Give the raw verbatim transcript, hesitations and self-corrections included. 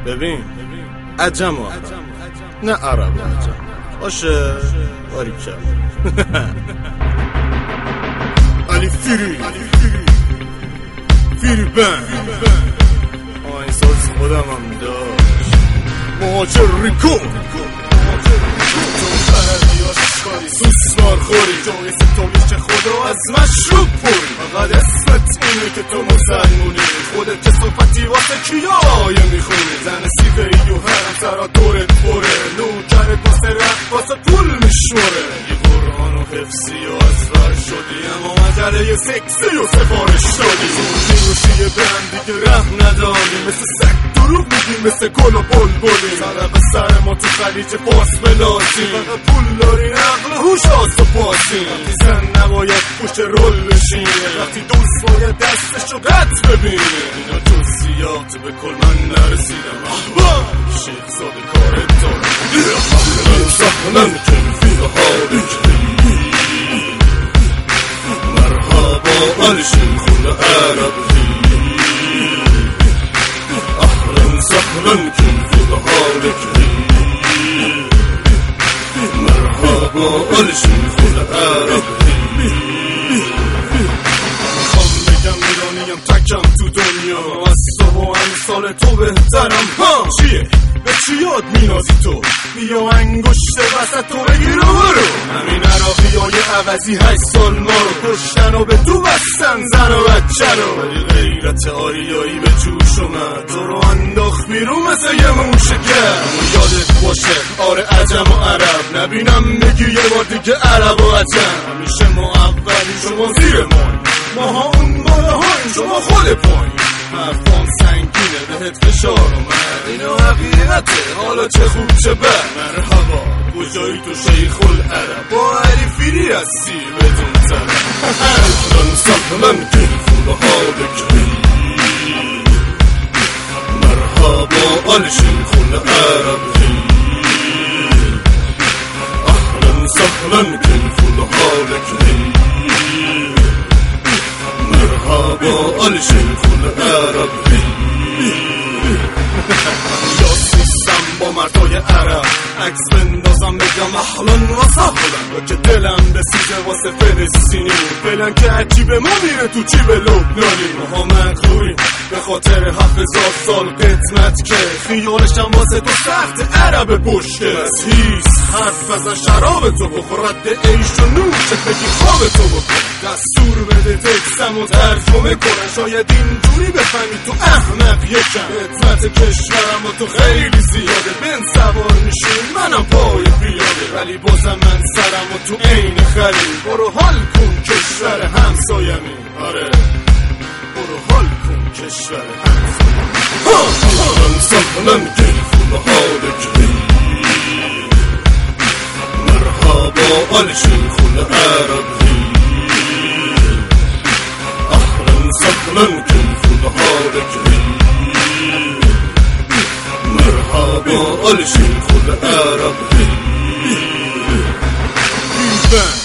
ببین عجم و عرب، نه عرب و عجم باشه. باریکلا علی فیری فیری بند آه این ساز خودم هم داشت مهاجر ریکو سوسمار خوری جای ستایش خدا از مشروب پوری فقط اسمت اینه که تو مسلمونی خودت که صحبتی واسه کیایه میخونی زن سیبهی و هرم سرا دورت بره نوکرت واسه رفت واسه پول میشمره یه قرآن و حفظی و ازور شدی اما مجله سکسی و سفارش دادی نیوشی برندی که رحم نداری مثل سک دروب میگی مثل گل و بل بلی سرق سر ما تو خلیج فارس بلازی فقط پول داری نقل هوش آست و پاسی وقتی زن نباید پوش رول بشینه وقتی دوست باید دستشو قط ببینه اینا جزئیات به کل من نرسیدم احباب شیخ زاده کارت دارم سخنم که فی حالک مرحبا آل شیخ العرب اهلا سهلا که فی حالک مرحبا آل شیخ العرب میخوام بگم ایرانیم تکم تو دنیا از تو و امثال تو بهترم ها چیه؟ به چی یاد مینازی تو؟ بیا انگشت وسط تو بگیر و برو همین عراقی های عوضی هشت سال ما رو کشتن و به تو بستن زن و بچه رو ولی غیرت آریایی به جوش اومد تو رو انداخت بیرون مثل یه موشه کرد اما یادت باشه آره عجم و عرب نبینم میگی یه بار دیگه عرب و عجم همیشه ما اولی شما زیر مایی ماها اون بالا های شما خود پایین حرفام سنگینه بهت فشار اومد اینو حقیقته حالا چه خوب چه بد مرحبا کجایی تو شیخ العرب با علی فیری هستی بدون طرف اهلا سهلا که فول حالک مرحبا آل شیخ العرب اهلا سهلا که فول حالک مرحبا آل شیخ العرب یاسیستم با مردای عرب عکس بندازم بگم احلان و سهلن که دلم بسیجه واسه فلسطینی فعلا که عجیبه ما میره تو جیب لبنانی ماها مغروری به خاطر هفت هزار سال قدمت که خیالشم واسه تو سخت عرب پشته بس هیس حرف بزن شراب تو بخور رد عیش و نوشت بگی خواب تو بخور دستور بده تکستم و ترجمه کنن شاید اینجوری بفهمی تو احمق یکم قدمت کشورم و تو خیلی زیاده بن سوار میشین منم پای پیاده ولی بازم من سرم و تو عین خلیل برو حال کن کشور همسایمی آره برو حال کن کشور همسایمی اهلا سهلا که فول حالک مرحبا آل شیخ العرب اهلا سهلا که فول حالک مرحبا آل شیخ العرب